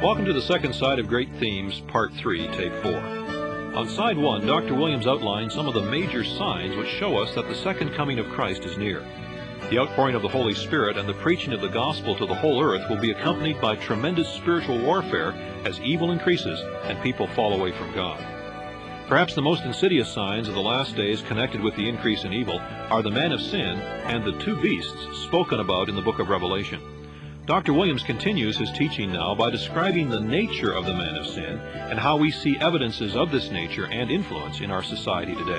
Welcome to the second side of Great Themes, Part 3, Tape 4. On Side 1, Dr. Williams outlines some of the major signs which show us that the second coming of Christ is near. The outpouring of the Holy Spirit and the preaching of the gospel to the whole earth will be accompanied by tremendous spiritual warfare as evil increases and people fall away from God. Perhaps the most insidious signs of the last days connected with the increase in evil are the man of sin and the two beasts spoken about in the book of Revelation. Dr. Williams continues his teaching now by describing the nature of the man of sin and how we see evidences of this nature and influence in our society today.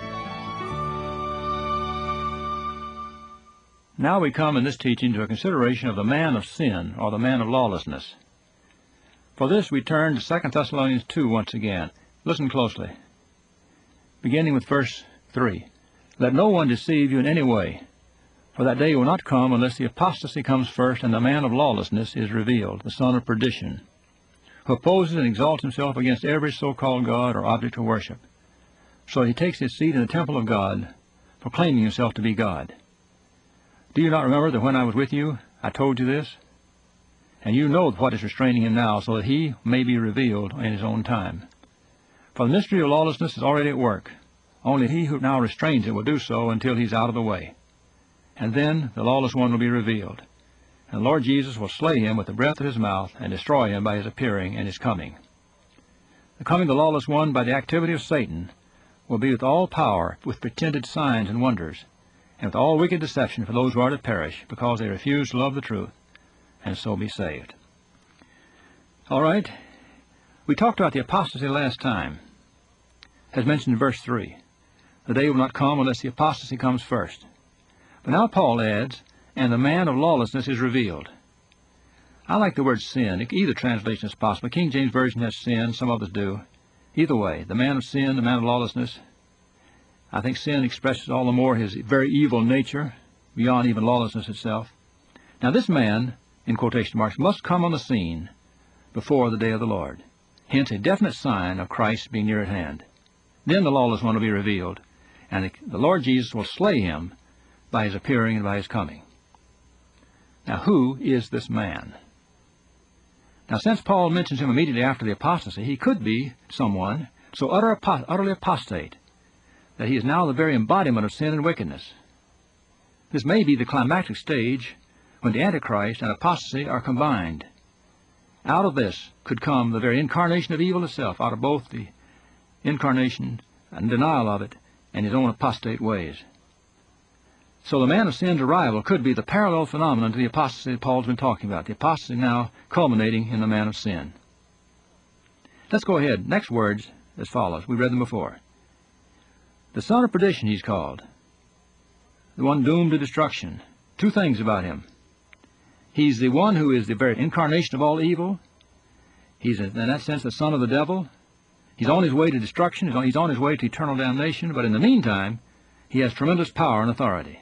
Now we come in this teaching to a consideration of the man of sin, or the man of lawlessness. For this we turn to 2 Thessalonians 2 once again. Listen closely. Beginning with verse 3. Let no one deceive you in any way, for that day will not come unless the apostasy comes first, and the man of lawlessness is revealed, the son of perdition, who opposes and exalts himself against every so-called God or object of worship. So he takes his seat in the temple of God, proclaiming himself to be God. Do you not remember that when I was with you, I told you this? And you know what is restraining him now, so that he may be revealed in his own time. For the mystery of lawlessness is already at work. Only he who now restrains it will do so until he is out of the way. And then the lawless one will be revealed, and the Lord Jesus will slay him with the breath of his mouth and destroy him by his appearing and his coming. The coming of the lawless one by the activity of Satan will be with all power, with pretended signs and wonders, and with all wicked deception for those who are to perish, because they refuse to love the truth, and so be saved. All right, we talked about the apostasy last time, as mentioned in verse 3. The day will not come unless the apostasy comes first. But now Paul adds, and the man of lawlessness is revealed. I like the word sin. Either translation is possible. King James Version has sin, some others do. Either way, the man of sin, the man of lawlessness. I think sin expresses all the more his very evil nature, beyond even lawlessness itself. Now this man, in quotation marks, must come on the scene before the day of the Lord. Hence a definite sign of Christ being near at hand. Then the lawless one will be revealed, and the Lord Jesus will slay him by his appearing and by his coming. Now, who is this man? Now, since Paul mentions him immediately after the apostasy, he could be someone so utterly apostate that he is now the very embodiment of sin and wickedness. This may be the climactic stage when the Antichrist and apostasy are combined. Out of this could come the very incarnation of evil itself, out of both the incarnation and denial of it and his own apostate ways. So the man of sin's arrival could be the parallel phenomenon to the apostasy that Paul's been talking about, the apostasy now culminating in the man of sin. Let's go ahead. Next words as follows. We read them before. The son of perdition he's called, the one doomed to destruction. Two things about him. He's the one who is the very incarnation of all evil. He's, in that sense, the son of the devil. He's on his way to destruction. He's on his way to eternal damnation. But in the meantime, he has tremendous power and authority.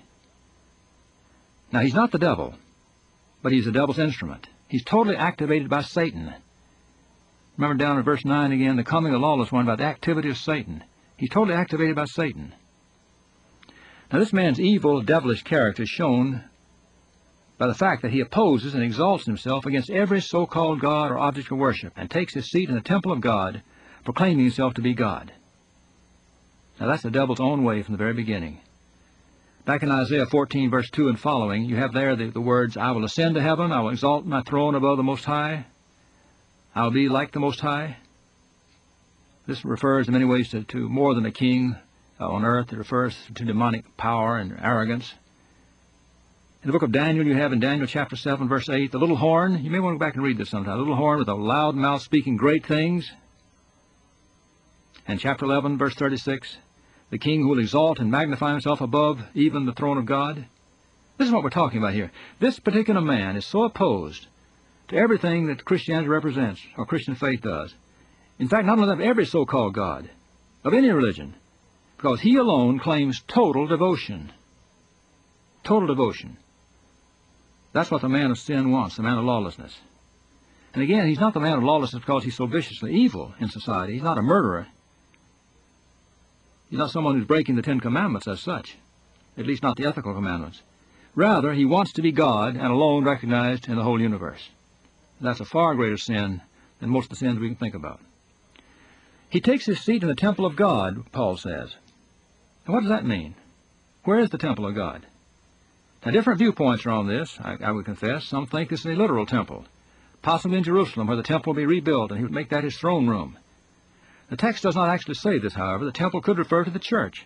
Now, he's not the devil, but he's the devil's instrument. He's totally activated by Satan. Remember down in verse 9 again, the coming of the lawless one by the activity of Satan. He's totally activated by Satan. Now, this man's evil, devilish character is shown by the fact that he opposes and exalts himself against every so-called God or object of worship, and takes his seat in the temple of God, proclaiming himself to be God. Now, that's the devil's own way from the very beginning. Back in Isaiah 14, verse 2 and following, you have there the words, I will ascend to heaven, I will exalt my throne above the Most High, I will be like the Most High. This refers in many ways to more than a king on earth. It refers to demonic power and arrogance. In the book of Daniel, you have in Daniel chapter 7, verse 8, the little horn. You may want to go back and read this sometime. The little horn with a loud mouth speaking great things. And chapter 11, verse 36, the king who will exalt and magnify himself above even the throne of God. This is what we're talking about here. This particular man is so opposed to everything that Christianity represents, or Christian faith does. In fact, not only of every so-called God, of any religion, because he alone claims total devotion. Total devotion. That's what the man of sin wants, the man of lawlessness. And again, he's not the man of lawlessness because he's so viciously evil in society. He's not a murderer. He's not someone who's breaking the Ten Commandments as such, at least not the ethical commandments. Rather, he wants to be God and alone recognized in the whole universe. That's a far greater sin than most of the sins we can think about. He takes his seat in the temple of God, Paul says. And what does that mean? Where is the temple of God? Now, different viewpoints are on this, I would confess. Some think this is a literal temple, possibly in Jerusalem, where the temple will be rebuilt, and he would make that his throne room. The text does not actually say this, however. The temple could refer to the church.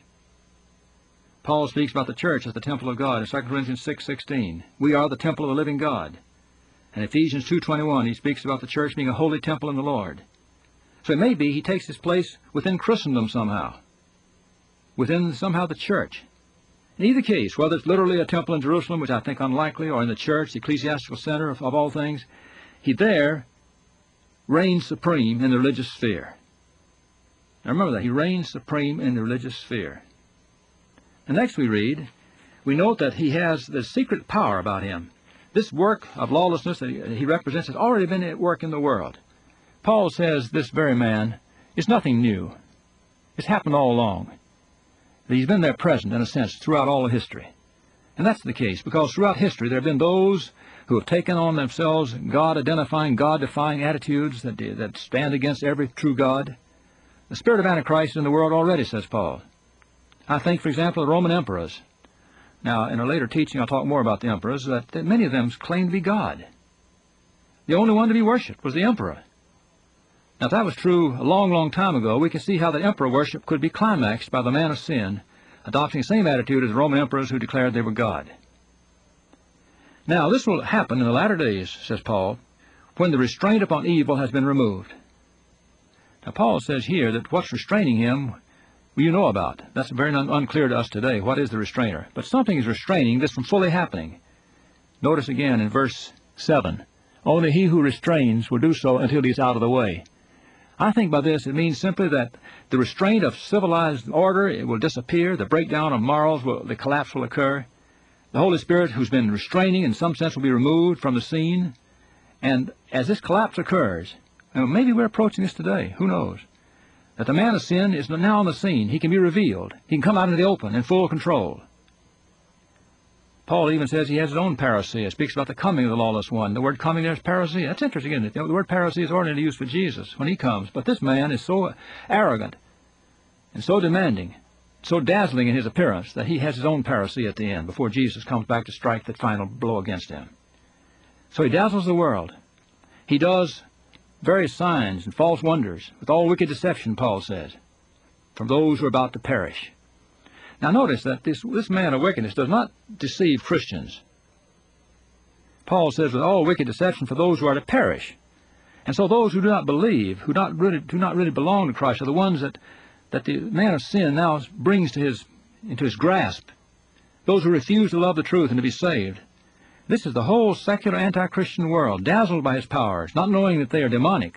Paul speaks about the church as the temple of God in 2 Corinthians 6:16. We are the temple of the living God. And Ephesians 2:21, he speaks about the church being a holy temple in the Lord. So it may be he takes his place within Christendom somehow, within somehow the church. In either case, whether it's literally a temple in Jerusalem, which I think unlikely, or in the church, the ecclesiastical center of all things, he there reigns supreme in the religious sphere. Now remember that, he reigns supreme in the religious sphere. And next we read, we note that he has the secret power about him. This work of lawlessness that he represents has already been at work in the world. Paul says this very man is nothing new. It's happened all along. He's been there present, in a sense, throughout all of history. And that's the case, because throughout history there have been those who have taken on themselves God-identifying, God-defying attitudes that stand against every true God. The spirit of Antichrist is in the world already, says Paul. I think, for example, of the Roman emperors. Now, in a later teaching, I'll talk more about the emperors, that many of them claimed to be God. The only one to be worshipped was the emperor. Now, if that was true a long, long time ago, we can see how the emperor worship could be climaxed by the man of sin, adopting the same attitude as the Roman emperors who declared they were God. Now, this will happen in the latter days, says Paul, when the restraint upon evil has been removed. Now, Paul says here that what's restraining him, well, you know about. That's very unclear to us today. What is the restrainer? But something is restraining this from fully happening. Notice again in verse 7, only he who restrains will do so until he is out of the way. I think by this it means simply that the restraint of civilized order, it will disappear, the breakdown of morals, the collapse will occur. The Holy Spirit, who's been restraining, in some sense will be removed from the scene. And as this collapse occurs, and maybe we're approaching this today, who knows, that the man of sin is now on the scene. He can be revealed. He can come out into the open in full control. Paul even says he has his own parousia. Speaks about the coming of the lawless one. The word coming there is parousia. That's interesting, isn't it? The word parousia is ordinarily used for Jesus when he comes. But this man is so arrogant and so demanding, so dazzling in his appearance, that he has his own parousia at the end before Jesus comes back to strike the final blow against him. So he dazzles the world. He does various signs and false wonders with all wicked deception, Paul says, from those who are about to perish. Now notice that this man of wickedness does not deceive Christians. Paul says with all wicked deception for those who are to perish. And so those who do not believe, who do not really belong to Christ, are the ones that the man of sin now brings into his grasp. Those who refuse to love the truth and to be saved. This is the whole secular anti-Christian world, dazzled by his powers, not knowing that they are demonic.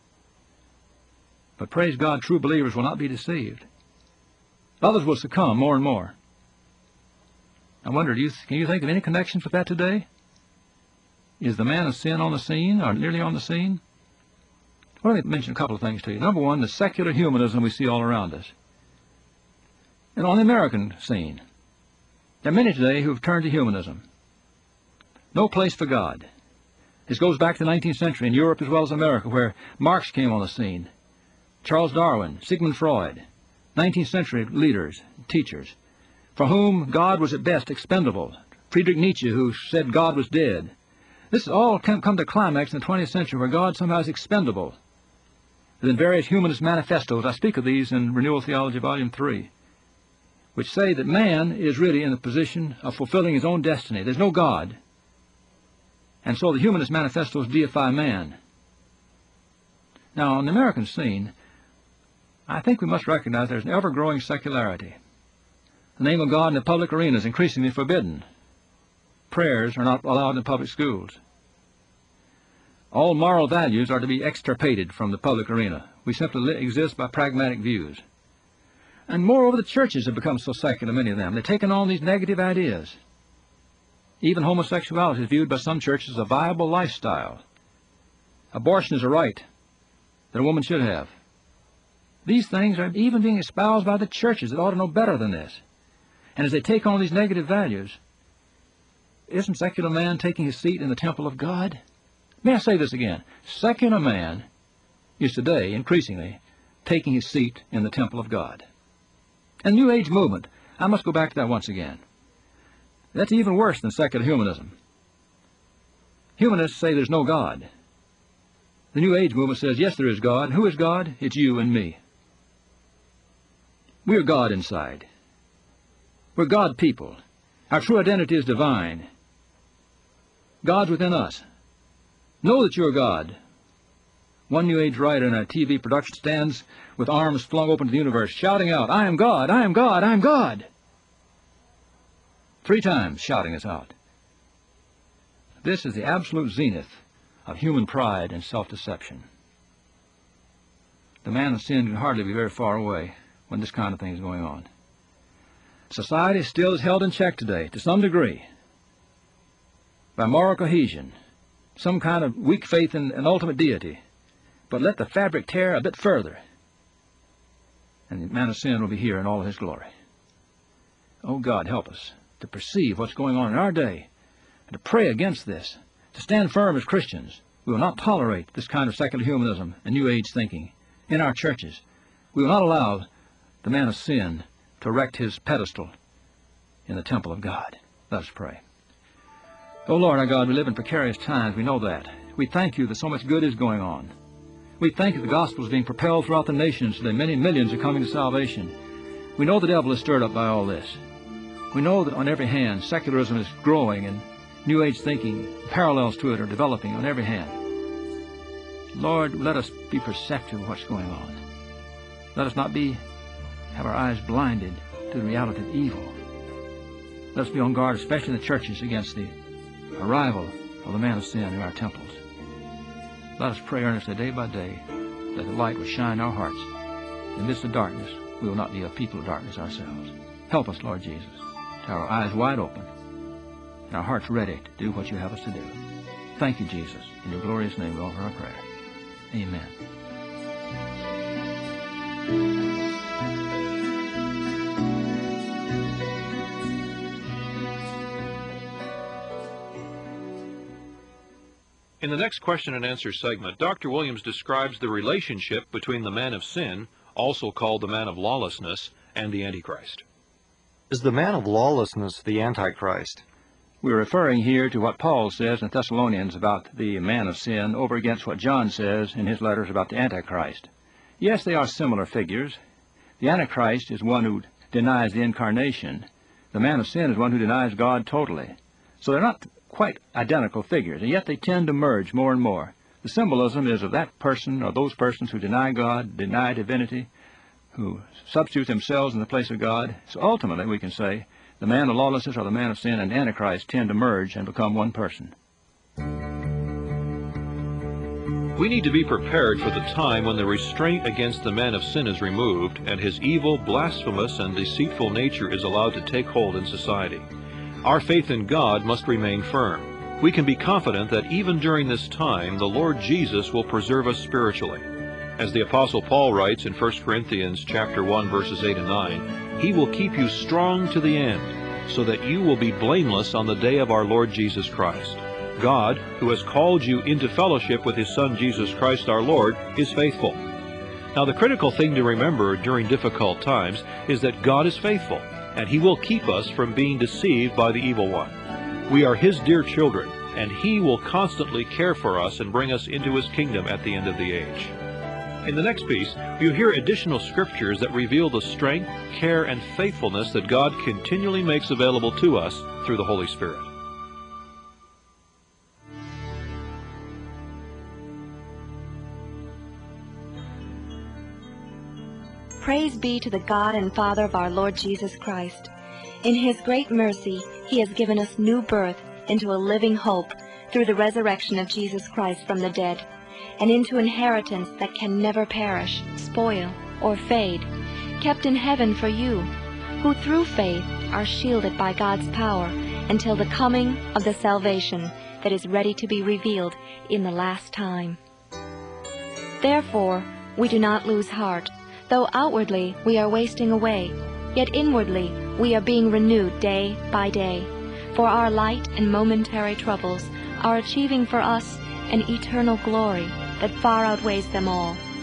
But praise God, true believers will not be deceived. Others will succumb more and more. I wonder, can you think of any connections with that today? Is the man of sin on the scene, or nearly on the scene? Well, let me mention a couple of things to you. Number one, the secular humanism we see all around us. And on the American scene, there are many today who have turned to humanism. No place for God. This goes back to the 19th century in Europe as well as America, where Marx came on the scene, Charles Darwin, Sigmund Freud, 19th century leaders, teachers, for whom God was at best expendable. Friedrich Nietzsche, who said God was dead. This has all come to climax in the 20th century, where God somehow is expendable. And in various humanist manifestos, I speak of these in Renewal Theology, Volume 3, which say that man is really in the position of fulfilling his own destiny. There's no God. And so the humanist manifestos deify man. Now, on the American scene, I think we must recognize there's an ever-growing secularity. The name of God in the public arena is increasingly forbidden. Prayers are not allowed in public schools. All moral values are to be extirpated from the public arena. We simply exist by pragmatic views. And moreover, the churches have become so secular, many of them. They've taken on these negative ideas. Even homosexuality is viewed by some churches as a viable lifestyle. Abortion is a right that a woman should have. These things are even being espoused by the churches that ought to know better than this. And as they take on these negative values, isn't secular man taking his seat in the temple of God? May I say this again? Secular man is today increasingly taking his seat in the temple of God. And the New Age movement, I must go back to that once again. That's even worse than secular humanism. Humanists say there's no God. The New Age movement says, yes, there is God. Who is God? It's you and me. We are God inside. We're God people. Our true identity is divine. God's within us. Know that you're God. One New Age writer in a TV production stands with arms flung open to the universe, shouting out, I am God, I am God, I am God. 3 times shouting this out. This is the absolute zenith of human pride and self-deception. The man of sin can hardly be very far away when this kind of thing is going on. Society still is held in check today, to some degree, by moral cohesion, some kind of weak faith in an ultimate deity. But let the fabric tear a bit further, and the man of sin will be here in all of his glory. Oh God, help us to perceive what's going on in our day, and to pray against this, to stand firm as Christians. We will not tolerate this kind of secular humanism and New Age thinking in our churches. We will not allow the man of sin to erect his pedestal in the temple of God. Let us pray. Oh Lord our God, we live in precarious times. We know that. We thank you that so much good is going on. We thank you the gospel is being propelled throughout the nations so that many millions are coming to salvation. We know the devil is stirred up by all this. We know that on every hand secularism is growing and New Age thinking, parallels to it are developing on every hand. Lord, let us be perceptive of what's going on. Let us not have our eyes blinded to the reality of evil. Let us be on guard, especially in the churches, against the arrival of the man of sin in our temples. Let us pray earnestly day by day that the light will shine in our hearts. In the midst of darkness, we will not be a people of darkness ourselves. Help us, Lord Jesus, to have our eyes wide open and our hearts ready to do what you have us to do. Thank you, Jesus. In your glorious name we offer our prayer. Amen. In the next question and answer segment, Dr. Williams describes the relationship between the man of sin, also called the man of lawlessness, and the Antichrist. Is the man of lawlessness the Antichrist? We're referring here to what Paul says in Thessalonians about the man of sin over against what John says in his letters about the Antichrist. Yes, they are similar figures. The Antichrist is one who denies the incarnation. The man of sin is one who denies God totally. So they're not quite identical figures, and yet they tend to merge more and more. The symbolism is of that person or those persons who deny God, deny divinity, who substitute themselves in the place of God. So ultimately we can say the man of lawlessness or the man of sin and Antichrist tend to merge and become one person. We need to be prepared for the time when the restraint against the man of sin is removed and his evil, blasphemous, and deceitful nature is allowed to take hold in society. Our faith in God must remain firm. We can be confident that even during this time, the Lord Jesus will preserve us spiritually. As the Apostle Paul writes in 1 Corinthians chapter 1, verses 8 and 9, He will keep you strong to the end, so that you will be blameless on the day of our Lord Jesus Christ. God, who has called you into fellowship with His Son Jesus Christ our Lord, is faithful. Now the critical thing to remember during difficult times is that God is faithful, and He will keep us from being deceived by the evil one. We are His dear children, and He will constantly care for us and bring us into His kingdom at the end of the age. In the next piece, you'll hear additional scriptures that reveal the strength, care, and faithfulness that God continually makes available to us through the Holy Spirit. Praise be to the God and Father of our Lord Jesus Christ. In His great mercy, He has given us new birth into a living hope through the resurrection of Jesus Christ from the dead, and into inheritance that can never perish, spoil, or fade, kept in heaven for you, who through faith are shielded by God's power until the coming of the salvation that is ready to be revealed in the last time. Therefore, we do not lose heart. Though outwardly we are wasting away, yet inwardly we are being renewed day by day. For our light and momentary troubles are achieving for us an eternal glory that far outweighs them all.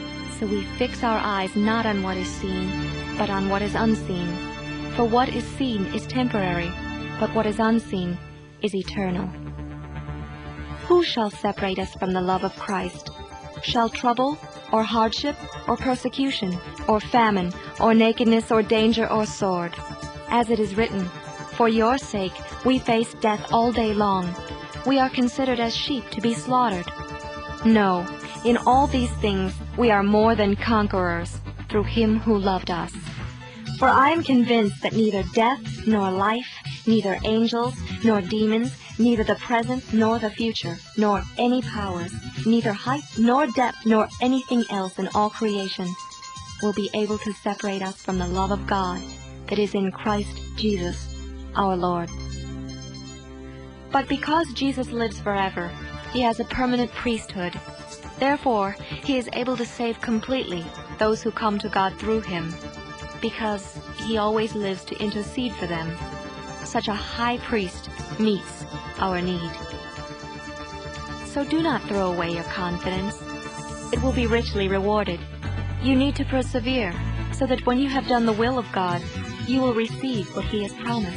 So we fix our eyes not on what is seen, but on what is unseen. For what is seen is temporary, but what is unseen is eternal. Who shall separate us from the love of Christ? Shall trouble, or hardship, or persecution, or famine, or nakedness, or danger, or sword? As it is written, For your sake we face death all day long. We are considered as sheep to be slaughtered. No, in all these things we are more than conquerors, through him who loved us. For I am convinced that neither death nor life, neither angels nor demons, neither the present nor the future, nor any powers, neither height nor depth nor anything else in all creation will be able to separate us from the love of God that is in Christ Jesus our Lord. But because Jesus lives forever, he has a permanent priesthood. Therefore, he is able to save completely those who come to God through him, because he always lives to intercede for them. Such a high priest meets our need. So do not throw away your confidence. It will be richly rewarded. You need to persevere, so that when you have done the will of God, you will receive what he has promised.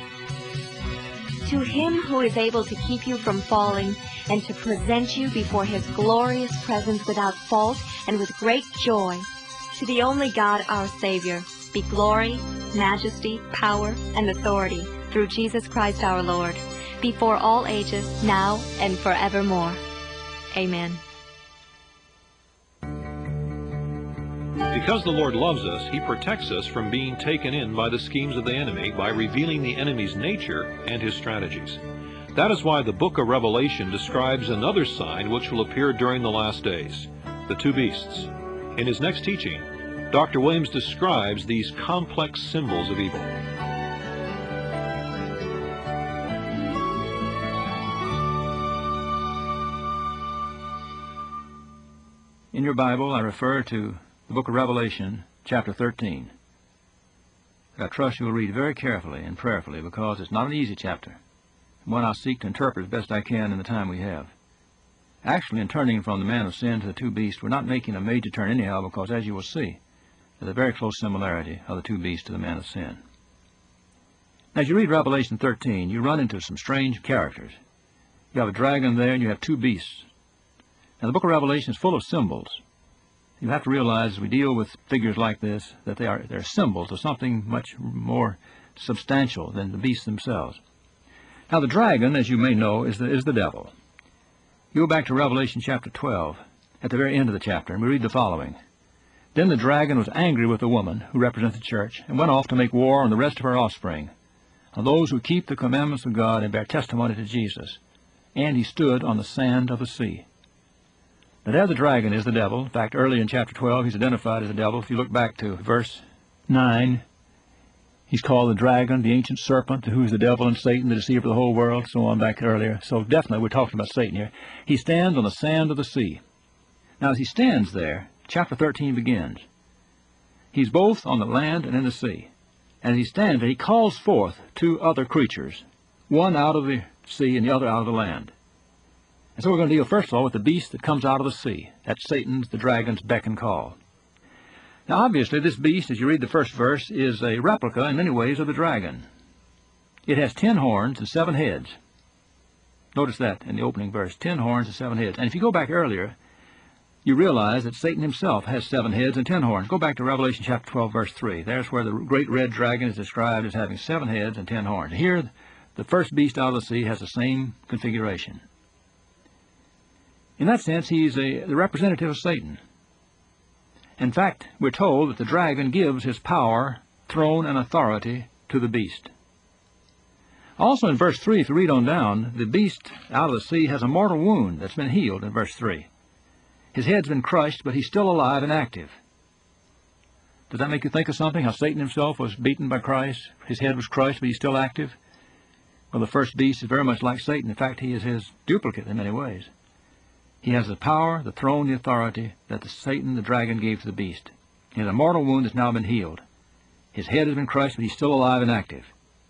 To him who is able to keep you from falling and to present you before his glorious presence without fault and with great joy, to the only God our Savior, be glory, majesty, power, and authority through Jesus Christ our Lord, before all ages, now and forevermore. Amen. Because the Lord loves us, he protects us from being taken in by the schemes of the enemy by revealing the enemy's nature and his strategies. That is why the book of Revelation describes another sign which will appear during the last days, the two beasts. In his next teaching, Dr. Williams describes these complex symbols of evil. In your Bible, I refer to the book of Revelation, chapter 13. I trust you will read very carefully and prayerfully, because it's not an easy chapter, one I'll seek to interpret as best I can in the time we have. Actually, in turning from the man of sin to the two beasts, we're not making a major turn anyhow, because as you will see, there's a very close similarity of the two beasts to the man of sin. As you read Revelation 13, you run into some strange characters. You have a dragon there, and you have two beasts. Now, the book of Revelation is full of symbols. You have to realize, as we deal with figures like this, that they're symbols of something much more substantial than the beasts themselves. Now, the dragon, as you may know, is the devil. You go back to Revelation chapter 12, at the very end of the chapter, and we read the following. Then the dragon was angry with the woman, who represents the church, and went off to make war on the rest of her offspring, on those who keep the commandments of God and bear testimony to Jesus. And he stood on the sand of the sea. Now, there the dragon is the devil. In fact, early in chapter 12, he's identified as the devil. If you look back to verse 9, he's called the dragon, the ancient serpent, who is the devil and Satan, the deceiver of the whole world, so on back earlier. So definitely we're talking about Satan here. He stands on the sand of the sea. Now, as he stands there, chapter 13 begins. He's both on the land and in the sea. And as he stands there, he calls forth two other creatures, one out of the sea and the other out of the land. And so we're going to deal first of all with the beast that comes out of the sea. That's Satan's, the dragon's, beck and call. Now obviously this beast, as you read the first verse, is a replica in many ways of the dragon. It has 10 horns and 7 heads. Notice that in the opening verse, 10 horns and 7 heads. And if you go back earlier, you realize that Satan himself has 7 heads and 10 horns. Go back to Revelation chapter 12, verse 3. There's where the great red dragon is described as having 7 heads and 10 horns. Here, the first beast out of the sea has the same configuration. In that sense, he's the representative of Satan. In fact, we're told that the dragon gives his power, throne, and authority to the beast. Also in verse 3, if you read on down, the beast out of the sea has a mortal wound that's been healed in verse 3. His head's been crushed, but he's still alive and active. Does that make you think of something? How Satan himself was beaten by Christ. His head was crushed, but he's still active. Well, the first beast is very much like Satan. In fact, he is his duplicate in many ways. He has the power, the throne, the authority that Satan, the dragon, gave to the beast. He has a mortal wound that's now been healed. His head has been crushed, but he's still alive and active.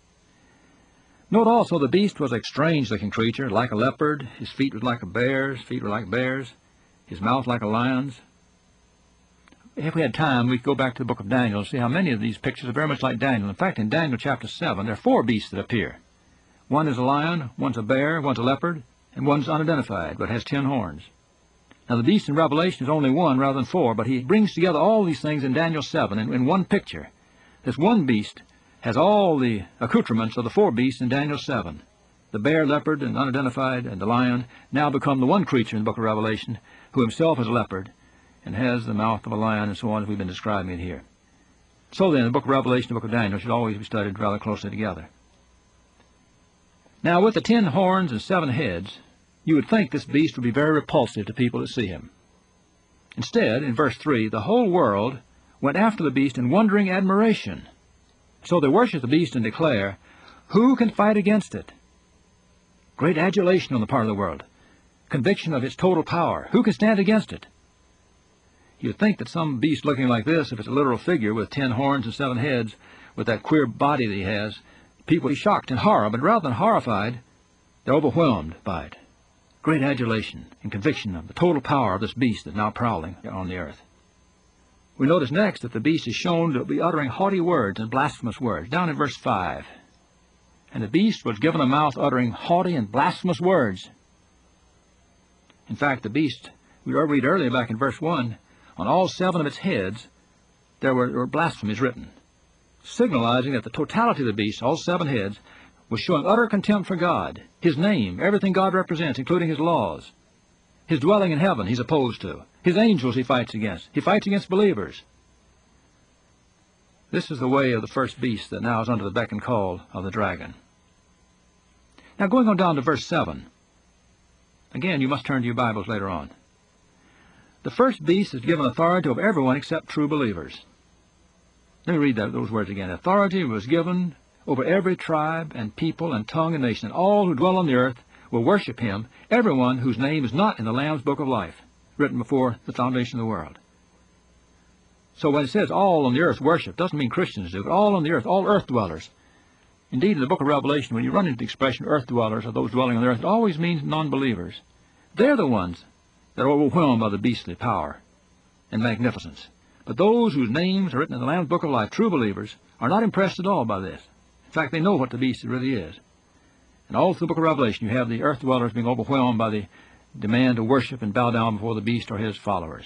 Note also the beast was a strange-looking creature, like a leopard. His feet were like a bear's, his mouth like a lion's. if we had time, we'd go back to the book of Daniel and see how many of these pictures are very much like Daniel. In fact, in Daniel chapter 7, there are 4 beasts that appear. One is a lion, one's a bear, one's a leopard, and one's unidentified, but has 10 horns. Now, the beast in Revelation is only 1 rather than 4, but he brings together all these things in Daniel 7 in one picture. This one beast has all the accoutrements of the 4 beasts in Daniel 7. The bear, leopard, and unidentified, and the lion now become the one creature in the book of Revelation, who himself is a leopard, and has the mouth of a lion, and so on, as we've been describing it here. So then, the book of Revelation and the book of Daniel should always be studied rather closely together. Now, with the 10 horns and 7 heads, you would think this beast would be very repulsive to people that see him. Instead, in verse 3, the whole world went after the beast in wondering admiration. So they worship the beast and declare, "Who can fight against it?" Great adulation on the part of the world. Conviction of its total power. Who can stand against it? You'd think that some beast looking like this, if it's a literal figure with 10 horns and 7 heads, with that queer body that he has, people would be shocked and horror, but rather than horrified, they're overwhelmed by it. Great adulation and conviction of the total power of this beast that's now prowling on the earth. We notice next that the beast is shown to be uttering haughty words and blasphemous words, down in verse 5. And the beast was given a mouth uttering haughty and blasphemous words. In fact, the beast, we read earlier back in verse 1, on all 7 of its heads there were blasphemies written, signalizing that the totality of the beast, all 7 heads, was showing utter contempt for God, His name, everything God represents, including His laws. His dwelling in heaven He's opposed to. His angels He fights against. He fights against believers. This is the way of the first beast that now is under the beck and call of the dragon. Now going on down to verse 7. Again, you must turn to your Bibles later on. The first beast is given authority over everyone except true believers. Let me read those words again. Authority was given over every tribe and people and tongue and nation, and all who dwell on the earth will worship Him, everyone whose name is not in the Lamb's book of life, written before the foundation of the world. So when it says all on the earth worship, doesn't mean Christians do, but all on the earth, all earth dwellers. Indeed, in the book of Revelation, when you run into the expression earth dwellers, or those dwelling on the earth, it always means non-believers. They're the ones that are overwhelmed by the beastly power and magnificence. But those whose names are written in the Lamb's book of life, true believers, are not impressed at all by this. In fact, they know what the beast really is. And all through the book of Revelation, you have the earth dwellers being overwhelmed by the demand to worship and bow down before the beast or his followers.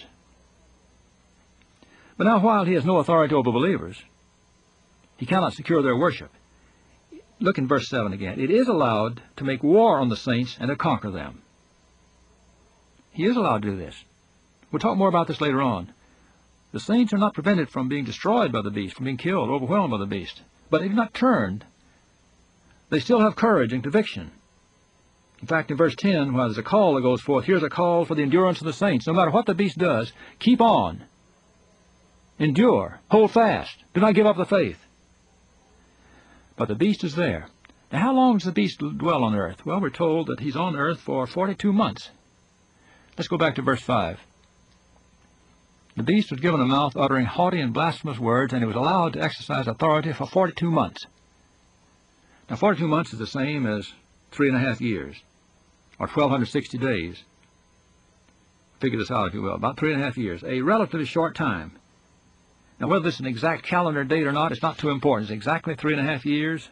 But now, while he has no authority over believers, he cannot secure their worship. Look in verse 7 again. It is allowed to make war on the saints and to conquer them. He is allowed to do this. We'll talk more about this later on. The saints are not prevented from being destroyed by the beast, from being killed, overwhelmed by the beast. But they've not turned. They still have courage and conviction. In fact, in verse 10, while there's a call that goes forth, here's a call for the endurance of the saints. No matter what the beast does, keep on. Endure. Hold fast. Do not give up the faith. But the beast is there. Now, how long does the beast dwell on earth? Well, we're told that he's on earth for 42 months. Let's go back to verse 5. The beast was given a mouth uttering haughty and blasphemous words, and he was allowed to exercise authority for 42 months. Now, 42 months is the same as 3.5 years, or 1,260 days. Figure this out, if you will. About 3.5 years, a relatively short time. Now, whether this is an exact calendar date or not, it's not too important. It's exactly 3.5 years,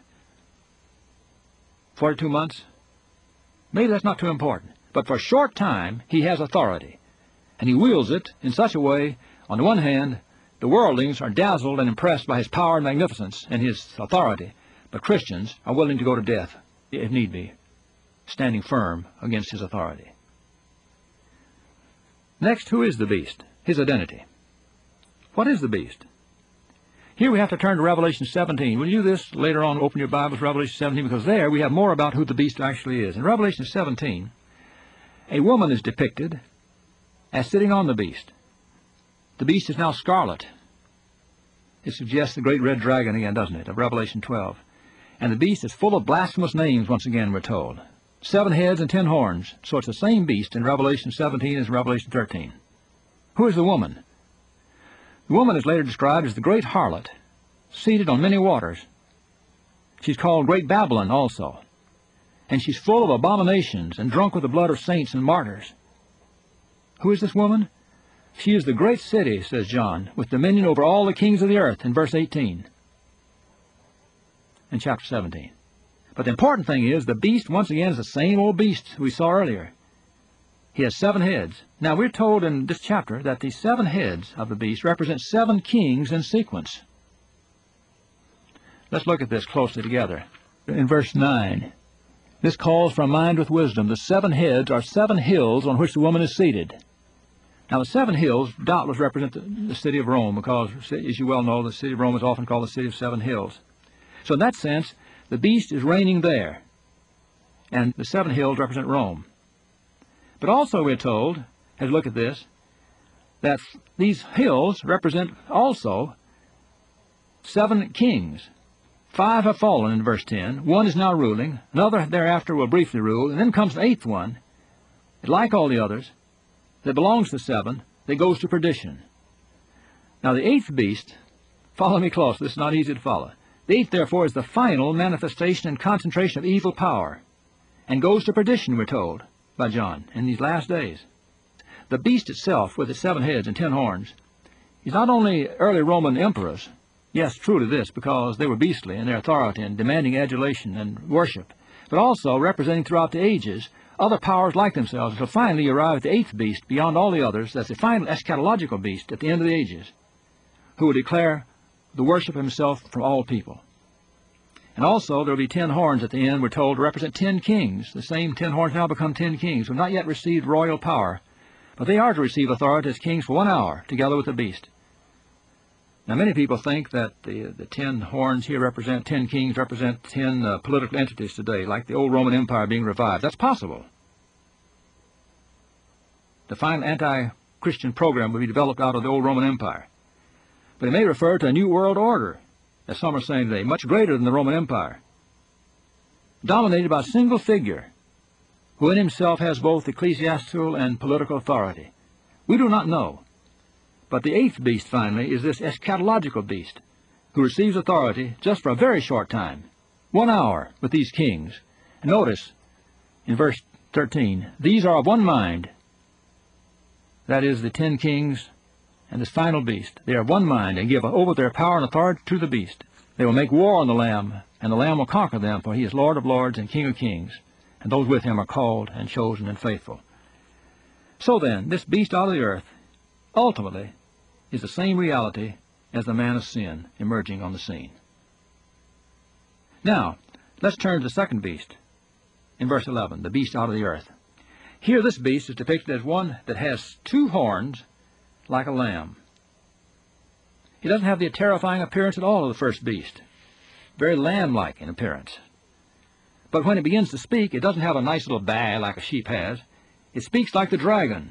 42 months. Maybe that's not too important. But for a short time, he has authority. And he wields it in such a way, on the one hand, the worldlings are dazzled and impressed by his power and magnificence and his authority. But Christians are willing to go to death, if need be, standing firm against his authority. Next, who is the beast? His identity. What is the beast? Here we have to turn to Revelation 17. We'll do this later on. Open your Bibles, Revelation 17, because there we have more about who the beast actually is. In Revelation 17, a woman is depicted as sitting on the beast. The beast is now scarlet. It suggests the great red dragon again, doesn't it, of Revelation 12. And the beast is full of blasphemous names, once again, we're told. 7 heads and 10 horns. So it's the same beast in Revelation 17 as in Revelation 13. Who is the woman? The woman is later described as the great harlot, seated on many waters. She's called Great Babylon also. And she's full of abominations and drunk with the blood of saints and martyrs. Who is this woman? She is the great city, says John, with dominion over all the kings of the earth, in verse 18 in chapter 17. But the important thing is the beast, once again, is the same old beast we saw earlier. He has 7 heads. Now, we're told in this chapter that the 7 heads of the beast represent 7 kings in sequence. Let's look at this closely together. In verse 9, this calls for a mind with wisdom. The 7 heads are 7 hills on which the woman is seated. Now, the 7 hills doubtless represent the city of Rome, because, as you well know, the city of Rome is often called the city of 7 hills. So in that sense, the beast is reigning there, and the 7 hills represent Rome. But also we're told, as we look at this, that these hills represent also 7 kings. 5 have fallen in verse 10. 1 is now ruling. Another thereafter will briefly rule. And then comes the 8th one, like all the others, that belongs to 7, that goes to perdition. Now the 8th beast, follow me close, this is not easy to follow. The 8th, therefore, is the final manifestation and concentration of evil power, and goes to perdition, we're told by John, in these last days. The beast itself, with its 7 heads and 10 horns, is not only early Roman emperors, yes, true to this, because they were beastly in their authority and demanding adulation and worship, but also representing throughout the ages other powers like themselves, until finally you arrive at the 8th beast, beyond all the others, that's the final eschatological beast at the end of the ages, who will declare the worship of himself from all people. And also there will be 10 horns at the end, we're told, to represent 10 kings. The same 10 horns now become 10 kings who have not yet received royal power, but they are to receive authority as kings for 1 hour, together with the beast. Now, many people think that the 10 horns here represent 10 kings, represent 10 political entities today, like the old Roman Empire being revived. That's possible. The final anti-Christian program will be developed out of the old Roman Empire. But it may refer to a new world order, as some are saying today, much greater than the Roman Empire, dominated by a single figure, who in himself has both ecclesiastical and political authority. We do not know. But the 8th beast, finally, is this eschatological beast, who receives authority just for a very short time, 1 hour with these kings. And notice, in verse 13, these are of one mind, that is, the 10 kings and this final beast. They are of one mind, and give over their power and authority to the beast. They will make war on the Lamb, and the Lamb will conquer them, for he is Lord of lords and King of kings, and those with him are called and chosen and faithful. So then, this beast out of the earth, ultimately, is the same reality as the man of sin emerging on the scene. Now, let's turn to the second beast in verse 11, the beast out of the earth. Here this beast is depicted as one that has 2 horns like a lamb. He doesn't have the terrifying appearance at all of the first beast, very lamb-like in appearance. But when it begins to speak, it doesn't have a nice little baa like a sheep has. It speaks like the dragon.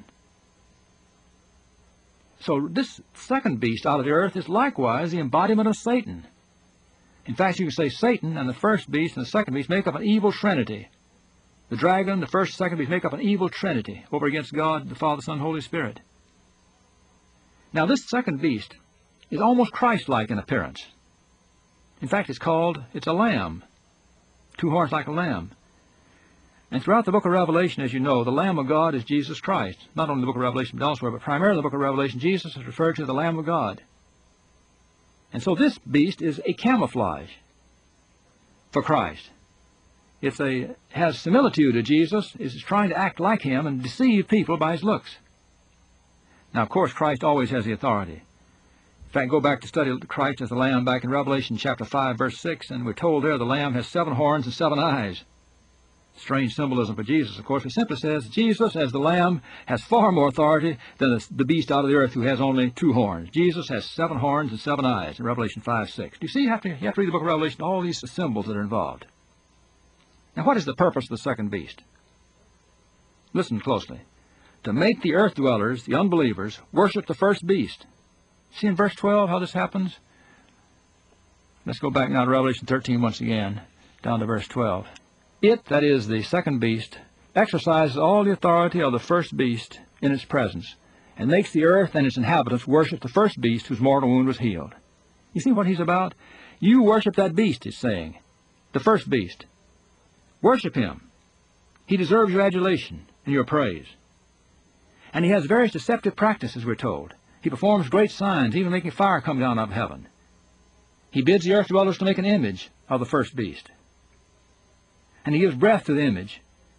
So this second beast out of the earth is likewise the embodiment of Satan. In fact, you can say Satan and the first beast and the second beast make up an evil trinity. The dragon, the first and second beast make up an evil trinity over against God, the Father, Son, Holy Spirit. Now this second beast is almost Christ-like in appearance. In fact, it's a lamb, 2 horns like a lamb. And throughout the book of Revelation, as you know, the Lamb of God is Jesus Christ. Not only in the book of Revelation, but elsewhere, but primarily in the book of Revelation, Jesus is referred to as the Lamb of God. And so this beast is a camouflage for Christ. It has similitude to Jesus, is trying to act like him and deceive people by his looks. Now, of course, Christ always has the authority. In fact, go back to study Christ as the Lamb back in Revelation chapter 5, verse 6, and we're told there the Lamb has 7 horns and 7 eyes. Strange symbolism for Jesus, of course. It simply says Jesus, as the Lamb, has far more authority than the beast out of the earth who has only 2 horns. Jesus has 7 horns and 7 eyes in Revelation 5, 6. Do you see? You have to read the book of Revelation, all these symbols that are involved. Now, what is the purpose of the second beast? Listen closely. To make the earth dwellers, the unbelievers, worship the first beast. See in verse 12 how this happens? Let's go back now to Revelation 13 once again, down to verse 12. It, that is the second beast, exercises all the authority of the first beast in its presence, and makes the earth and its inhabitants worship the first beast whose mortal wound was healed. You see what he's about? You worship that beast, he's saying, the first beast. Worship him. He deserves your adulation and your praise. And he has various deceptive practices, we're told. He performs great signs, even making fire come down out of heaven. He bids the earth dwellers to make an image of the first beast. And he gives breath to the image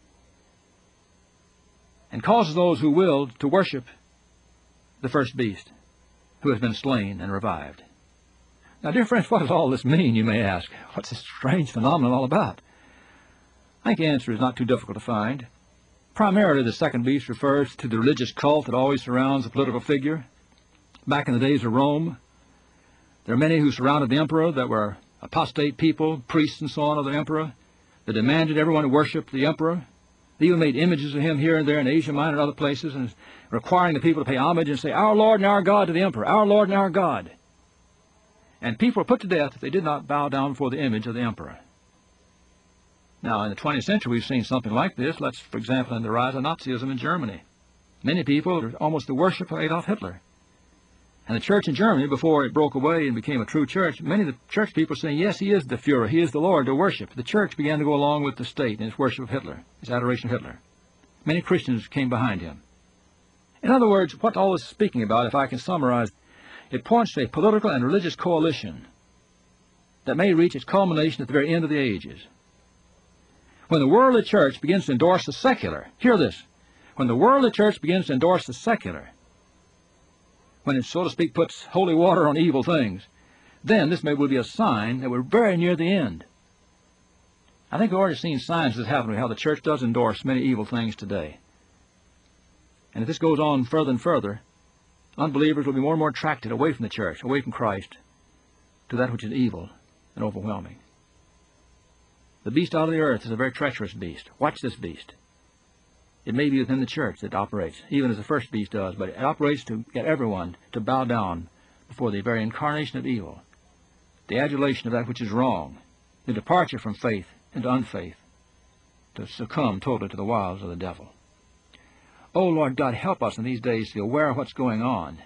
and causes those who will to worship the first beast who has been slain and revived. Now, dear friends, what does all this mean, you may ask? What's this strange phenomenon all about? I think the answer is not too difficult to find. Primarily, the second beast refers to the religious cult that always surrounds a political figure. Back in the days of Rome, there are many who surrounded the emperor that were apostate people, priests and so on of the emperor, that demanded everyone to worship the emperor. They even made images of him here and there in Asia Minor and other places, and requiring the people to pay homage and say, "Our Lord and our God," to the emperor, "Our Lord and our God." And people were put to death if they did not bow down before the image of the emperor. Now, in the 20th century, we've seen something like this. Let's, for example, in the rise of Nazism in Germany. Many people are almost the worship of Adolf Hitler. And the church in Germany, before it broke away and became a true church, many of the church people saying, yes, he is the Führer, he is the Lord to worship. The church began to go along with the state in its worship of Hitler, its adoration of Hitler. Many Christians came behind him. In other words, what all this is speaking about, if I can summarize, it points to a political and religious coalition that may reach its culmination at the very end of the ages. When the worldly church begins to endorse the secular, hear this, when the worldly church begins to endorse the secular, when it, so to speak, puts holy water on evil things, then this may well be a sign that we're very near the end. I think we've already seen signs of this happening, how the church does endorse many evil things today. And if this goes on further and further, unbelievers will be more and more attracted away from the church, away from Christ, to that which is evil and overwhelming. The beast out of the earth is a very treacherous beast. Watch this beast. It may be within the church that operates, even as the first beast does, but it operates to get everyone to bow down before the very incarnation of evil, the adulation of that which is wrong, the departure from faith into unfaith, to succumb totally to the wiles of the devil. Oh, Lord God, help us in these days to be aware of what's going on.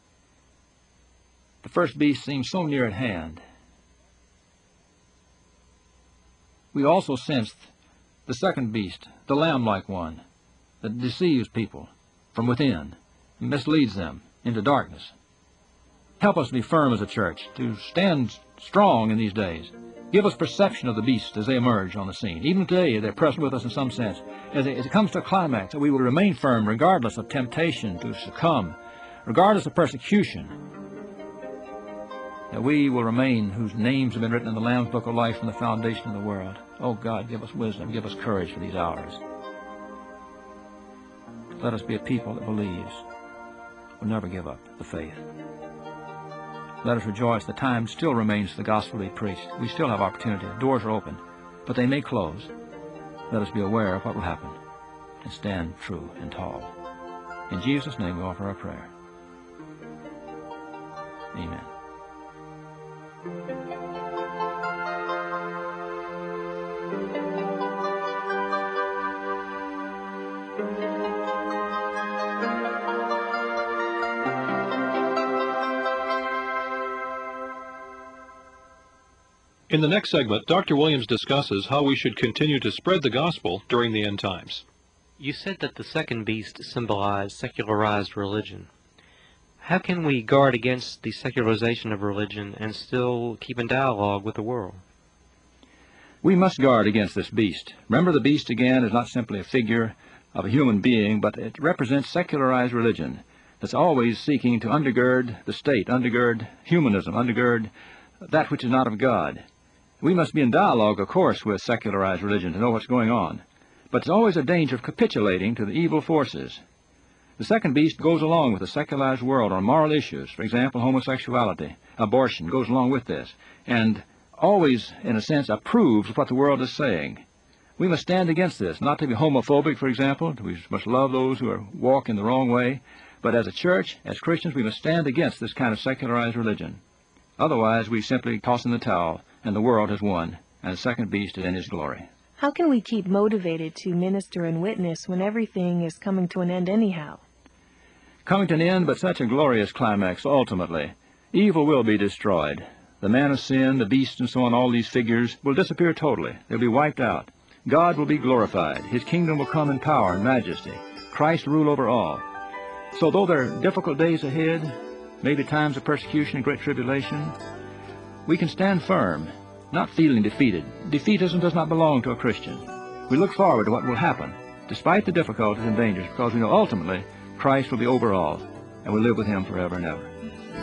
The first beast seems so near at hand. We also sensed the second beast, the lamb-like one, that deceives people from within and misleads them into darkness. Help us to be firm as a church, to stand strong in these days. Give us perception of the beasts as they emerge on the scene. Even today, they're present with us in some sense. As it comes to a climax, that we will remain firm regardless of temptation to succumb, regardless of persecution, that we will remain whose names have been written in the Lamb's Book of Life from the foundation of the world. Oh God, give us wisdom, give us courage for these hours. Let us be a people that believes, will never give up the faith. Let us rejoice. The time still remains for the gospel to be preached. We still have opportunity. The doors are open, but they may close. Let us be aware of what will happen and stand true and tall. In Jesus' name we offer our prayer. Amen. In the next segment, Dr. Williams discusses how we should continue to spread the gospel during the end times. You said that the second beast symbolized secularized religion. How can we guard against the secularization of religion and still keep in dialogue with the world? We must guard against this beast. Remember, the beast, again, is not simply a figure of a human being, but it represents secularized religion that's always seeking to undergird the state, undergird humanism, undergird that which is not of God. We must be in dialogue, of course, with secularized religion to know what's going on. But there's always a danger of capitulating to the evil forces. The second beast goes along with the secularized world on moral issues. For example, homosexuality, abortion goes along with this, and always, in a sense, approves of what the world is saying. We must stand against this, not to be homophobic, for example. We must love those who walk in the wrong way. But as a church, as Christians, we must stand against this kind of secularized religion. Otherwise, we simply toss in the towel, and the world has won, and the second beast is in his glory. How can we keep motivated to minister and witness when everything is coming to an end anyhow? Coming to an end, but such a glorious climax ultimately. Evil will be destroyed. The man of sin, the beast, and so on, all these figures will disappear totally. They'll be wiped out. God will be glorified. His kingdom will come in power and majesty. Christ will rule over all. So though there are difficult days ahead, maybe times of persecution and great tribulation, we can stand firm, not feeling defeated. Defeatism does not belong to a Christian. We look forward to what will happen, despite the difficulties and dangers, because we know ultimately Christ will be over all, and we'll live with Him forever and ever.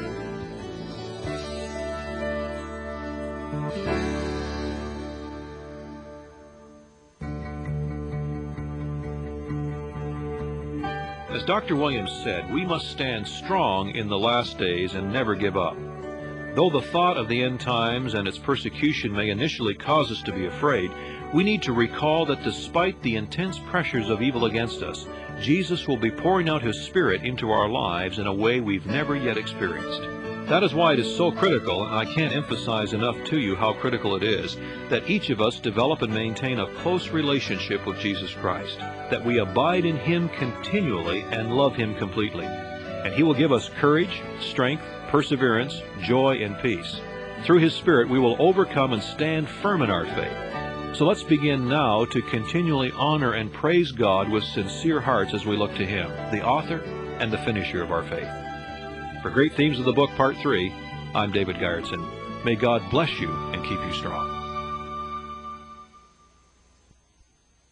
As Dr. Williams said, we must stand strong in the last days and never give up. Though the thought of the end times and its persecution may initially cause us to be afraid, we need to recall that despite the intense pressures of evil against us, Jesus will be pouring out His Spirit into our lives in a way we've never yet experienced. That is why it is so critical, and I can't emphasize enough to you how critical it is, that each of us develop and maintain a close relationship with Jesus Christ, that we abide in Him continually and love Him completely. And He will give us courage, strength, perseverance, joy, and peace. Through His Spirit we will overcome and stand firm in our faith. So let's begin now to continually honor and praise God with sincere hearts as we look to Him, the author and the finisher of our faith. For Great Themes of the Book, Part 3, I'm David Garretson. May God bless you and keep you strong.